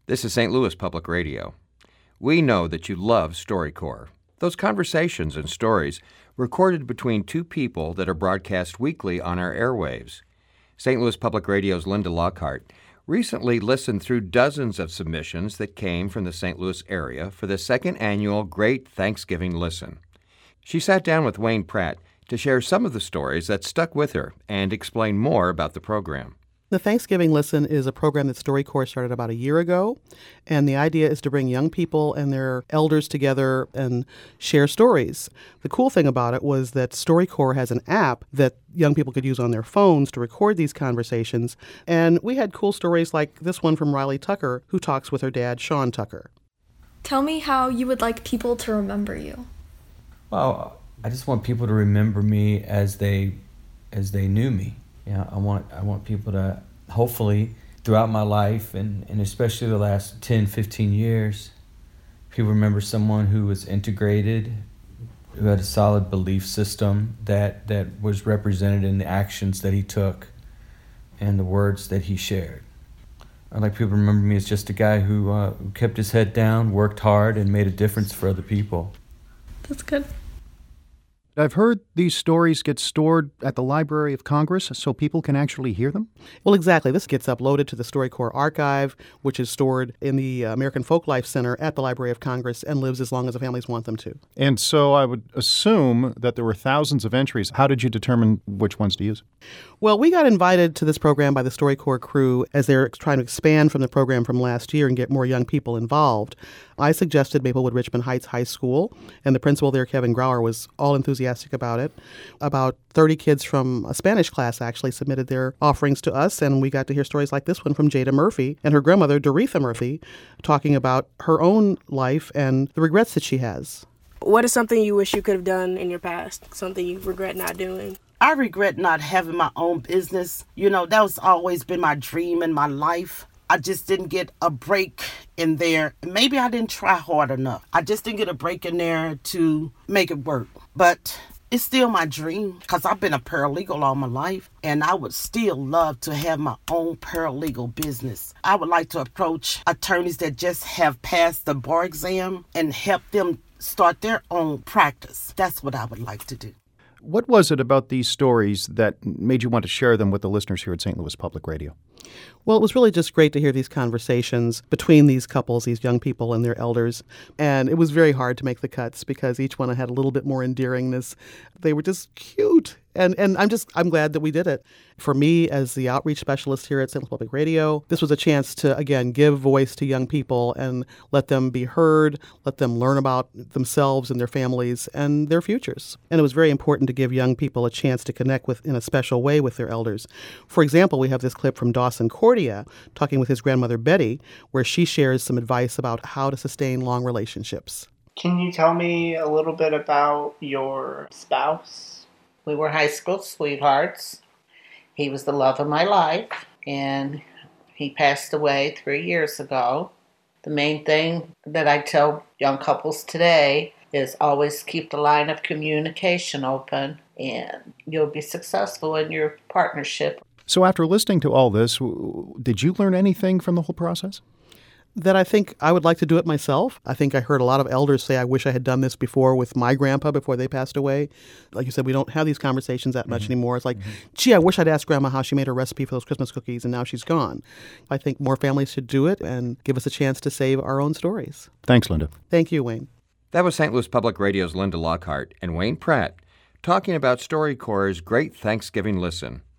This is St. Louis Public Radio. We know that you love StoryCorps. Those conversations and stories recorded between two people that are broadcast weekly on our airwaves. St. Louis Public Radio's Linda Lockhart recently listened through dozens of submissions that came from the St. Louis area for the second annual Great Thanksgiving Listen. She sat down with Wayne Pratt to share some of the stories that stuck with her and explain more about the program. The Thanksgiving Listen is a program that StoryCorps started about a year ago, and the idea is to bring young people and their elders together and share stories. The cool thing about it was that StoryCorps has an app that young people could use on their phones to record these conversations, and we had cool stories like this one from Riley Tucker, who talks with her dad, Sean Tucker. Tell me how you would like people to remember you. Well, I just want people to remember me as they knew me. Yeah, I want people to, hopefully, throughout my life, and especially the last 10, 15 years, people remember someone who was integrated, who had a solid belief system that was represented in the actions that he took and the words that he shared. I'd like people to remember me as just a guy who kept his head down, worked hard, and made a difference for other people. That's good. I've heard these stories get stored at the Library of Congress so people can actually hear them? Well, exactly. This gets uploaded to the StoryCorps archive, which is stored in the American Folklife Center at the Library of Congress and lives as long as the families want them to. And so I would assume that there were thousands of entries. How did you determine which ones to use? Well, we got invited to this program by the StoryCorps crew as they're trying to expand from the program from last year and get more young people involved. I suggested Maplewood Richmond Heights High School, and the principal there, Kevin Grauer, was all enthusiastic about it. About 30 kids from a Spanish class actually submitted their offerings to us, and we got to hear stories like this one from Jada Murphy and her grandmother, Doretha Murphy, talking about her own life and the regrets that she has. What is something you wish you could have done in your past? Something you regret not doing? I regret not having my own business. That was always been my dream in my life. I just didn't get a break in there. Maybe I didn't try hard enough. I just didn't get a break in there to make it work. But it's still my dream because I've been a paralegal all my life, and I would still love to have my own paralegal business. I would like to approach attorneys that just have passed the bar exam and help them start their own practice. That's what I would like to do. What was it about these stories that made you want to share them with the listeners here at St. Louis Public Radio? Well, it was really just great to hear these conversations between these couples, these young people and their elders. And it was very hard to make the cuts because each one had a little bit more endearingness. They were just cute. And I'm glad that we did it. For me, as the outreach specialist here at St. Louis Public Radio, this was a chance to, again, give voice to young people and let them be heard, let them learn about themselves and their families and their futures. And it was very important to give young people a chance to connect with, in a special way, with their elders. For example, we have this clip from Dawson Cordia talking with his grandmother Betty, where she shares some advice about how to sustain long relationships. Can you tell me a little bit about your spouse? We were high school sweethearts. He was the love of my life, and he passed away 3 years ago. The main thing that I tell young couples today is always keep the line of communication open, and you'll be successful in your partnership. So after listening to all this, did you learn anything from the whole process? That I think I would like to do it myself. I think I heard a lot of elders say, I wish I had done this before with my grandpa before they passed away. Like you said, we don't have these conversations that much anymore. It's like, gee, I wish I'd asked Grandma how she made her recipe for those Christmas cookies, and now she's gone. I think more families should do it and give us a chance to save our own stories. Thanks, Linda. Thank you, Wayne. That was St. Louis Public Radio's Linda Lockhart and Wayne Pratt talking about StoryCorps' Great Thanksgiving Listen.